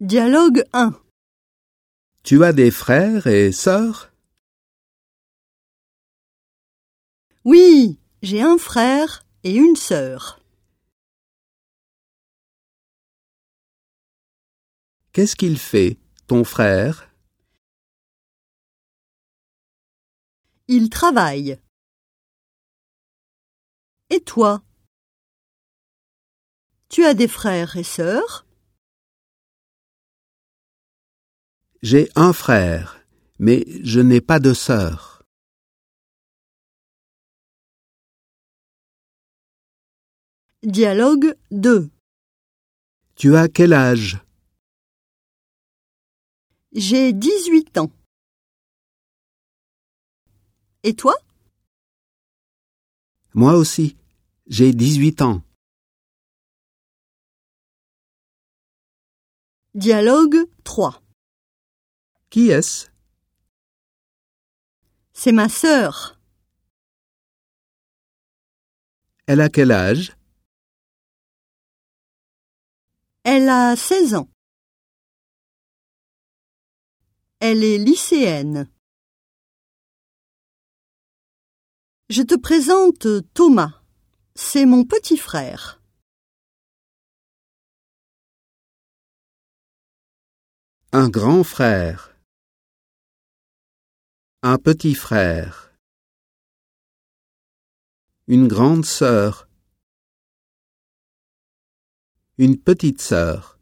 Dialogue 1. Tu as des frères et sœurs? Oui, j'ai un frère et une sœur. Qu'est-ce qu'il fait, ton frère? Il travaille. Et toi? Tu as des frères et sœurs? J'ai un frère, mais je n'ai pas de sœur. Dialogue 2. Tu as quel âge? J'ai 18 ans. Et toi? Moi aussi, j'ai 18 ans. Dialogue 3. Qui est-ce? C'est ma sœur. Elle a quel âge? Elle a 16 ans. Elle est lycéenne. Je te présente Thomas. C'est mon petit frère. Un grand frère. Un petit frère. Une grande sœur. Une petite sœur.